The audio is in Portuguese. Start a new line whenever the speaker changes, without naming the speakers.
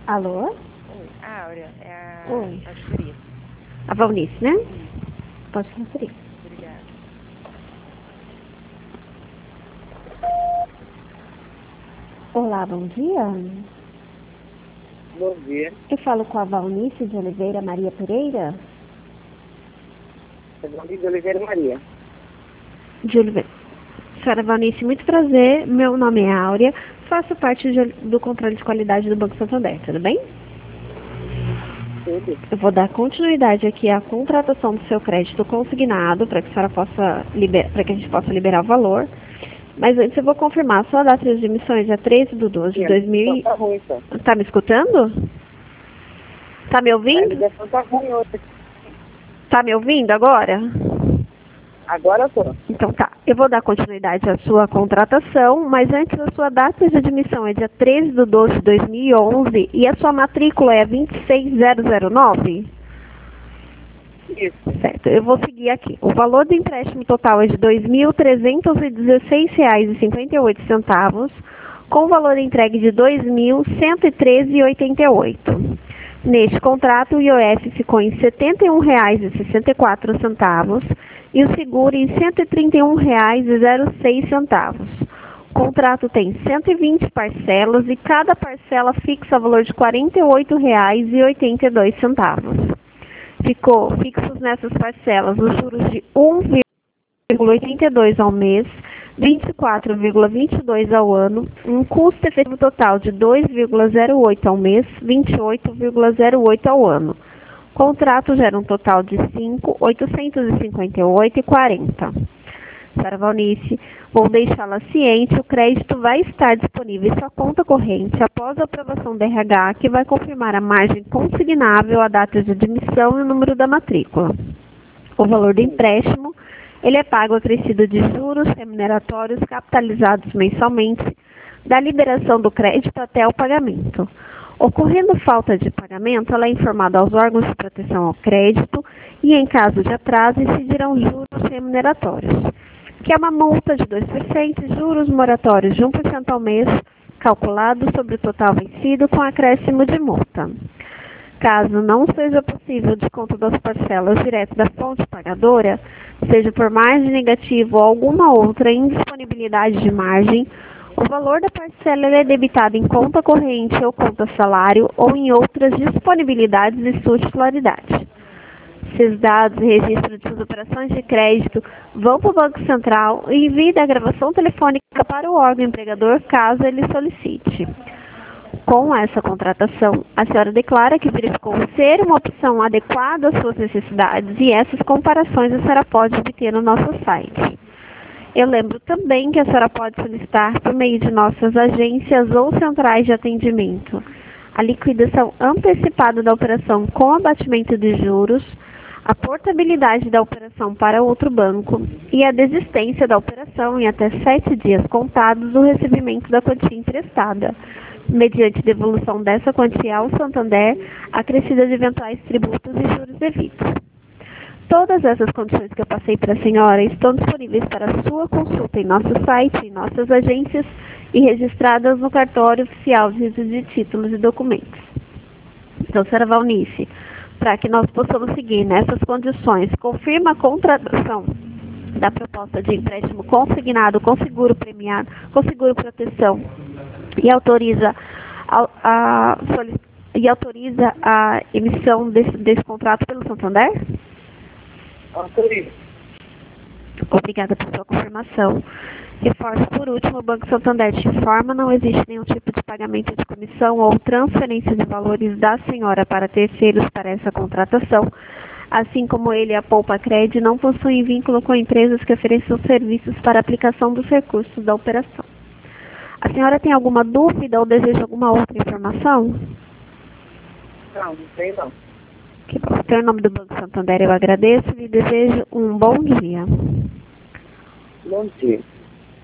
Alô?
Oi, Áurea, é
Oi.
a Julieta.
A Valnice, né? Pode transferir.
Obrigada.
Olá, bom dia.
Bom dia.
Eu falo com a Valnice de Oliveira Maria Pereira.
É Valnice de Oliveira Maria.
De Oliveira. Senhora Valnice, muito prazer. Meu nome é Áurea. Faço parte do controle de qualidade do Banco Santander, tudo bem?
Tudo.
Eu vou dar continuidade aqui à contratação do seu crédito consignado para que a senhora possa para que a gente possa liberar o valor. Mas antes eu vou confirmar a sua data de emissões é 13/12 de 2000.
Tá ruim, tá?
Tá me escutando? Tá me
A
ouvindo?
ligação tá ruim hoje.
Tá me ouvindo agora?
Agora eu tô.
Então tá, eu vou dar continuidade à sua contratação, mas antes a sua data de admissão é dia 13/12 de 2011 e a sua matrícula é 26009?
Isso.
Certo, eu vou seguir aqui. O valor do empréstimo total é de R$ 2.316,58, com valor entregue de R$ 2.113,88. Neste contrato, o IOF ficou em R$ 71,64 e o seguro em R$ 131,06. O contrato tem 120 parcelas e cada parcela fixa o valor de R$ 48,82. Ficou fixos nessas parcelas os juros de 1,82 ao mês, 24,22 ao ano, um custo efetivo total de 2,08 ao mês, 28,08 ao ano. O contrato gera um total de 5.858,40. Senhora Valnice, vou deixá-la ciente, o crédito vai estar disponível em sua conta corrente após a aprovação da RH, que vai confirmar a margem consignável, a data de admissão e o número da matrícula. O valor do empréstimo, ele é pago acrescido de juros remuneratórios capitalizados mensalmente, da liberação do crédito até o pagamento. Ocorrendo falta de pagamento, ela é informada aos órgãos de proteção ao crédito e, em caso de atraso, incidirão juros remuneratórios, que é uma multa de 2% e juros moratórios de 1% ao mês, calculado sobre o total vencido com acréscimo de multa. Caso não seja possível o desconto das parcelas direto da fonte pagadora, seja por margem negativa ou alguma outra indisponibilidade de margem, o valor da parcela é debitado em conta corrente ou conta salário ou em outras disponibilidades de sua titularidade. Esses dados e registro de suas operações de crédito vão para o Banco Central e envie a gravação telefônica para o órgão empregador caso ele solicite. Com essa contratação, a senhora declara que verificou ser uma opção adequada às suas necessidades e essas comparações a senhora pode obter no nosso site. Eu lembro também que a senhora pode solicitar por meio de nossas agências ou centrais de atendimento a liquidação antecipada da operação com abatimento de juros, a portabilidade da operação para outro banco e a desistência da operação em até 7 dias contados do recebimento da quantia emprestada, mediante devolução dessa quantia ao Santander, acrescida de eventuais tributos e juros devidos. Todas essas condições que eu passei para a senhora estão disponíveis para sua consulta em nosso site, em nossas agências e registradas no cartório oficial de registro de títulos e documentos. Então, senhora Valnice, para que nós possamos seguir nessas condições, confirma a contratação da proposta de empréstimo consignado com seguro premiado, com seguro proteção e autoriza a emissão desse contrato pelo Santander?
Autorizo.
Obrigada por sua confirmação. Reforço por último, o Banco Santander te informa, não existe nenhum tipo de pagamento de comissão ou transferência de valores da senhora para terceiros para essa contratação, assim como ele e a Poupa Cred não possuem vínculo com empresas que ofereçam serviços para aplicação dos recursos da operação. A senhora tem alguma dúvida ou deseja alguma outra informação?
Não tem não.
Que bom. Então, em nome do Banco Santander, eu agradeço e desejo um bom dia.
Bom dia.